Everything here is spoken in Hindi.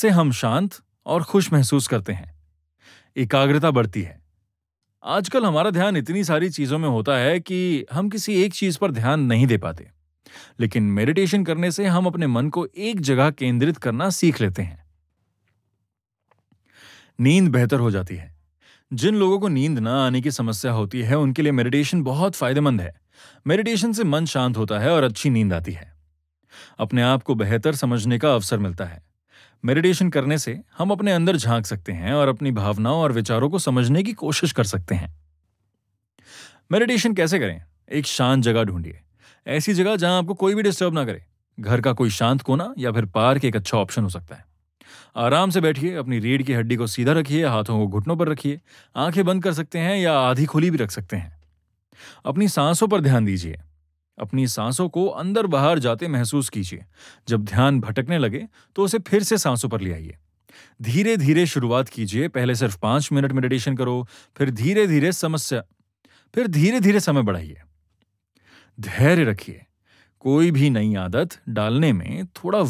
से हम शांत और खुश महसूस करते हैं। एकाग्रता बढ़ती है। आजकल हमारा ध्यान इतनी सारी चीजों में होता है कि हम किसी एक चीज पर ध्यान नहीं दे पाते। लेकिन मेडिटेशन करने से हम अपने मन को एक जगह केंद्रित करना सीख लेते हैं। नींद बेहतर हो जाती है। जिन लोगों को नींद ना आने की समस्या होती है, उनके लिए मेडिटेशन बहुत फायदेमंद है। मेडिटेशन से मन शांत होता है और अच्छी नींद आती है। अपने आप को बेहतर समझने का अवसर मिलता है। मेडिटेशन करने से हम अपने अंदर झांक सकते हैं और अपनी भावनाओं और विचारों को समझने की कोशिश कर सकते हैं। मेडिटेशन कैसे करें? एक शांत जगह ढूंढिए। ऐसी जगह जहां आपको कोई भी डिस्टर्ब ना करे। घर का कोई शांत कोना या फिर पार्क एक अच्छा ऑप्शन हो सकता है। आराम से बैठिए, अपनी रीढ़ की हड्डी को सीधा रखिए, हाथों को घुटनों पर रखिए। आंखें बंद कर सकते हैं या आधी खुली भी रख सकते हैं। अपनी सांसों पर ध्यान दीजिए। अपनी सांसों को अंदर बाहर जाते महसूस कीजिए। जब ध्यान भटकने लगे तो उसे फिर से सांसों पर ले आइए। धीरे धीरे शुरुआत कीजिए। पहले सिर्फ 5 मिनट मेडिटेशन करो, फिर धीरे धीरे समय बढ़ाइए। धैर्य रखिए। कोई भी नई आदत डालने में थोड़ा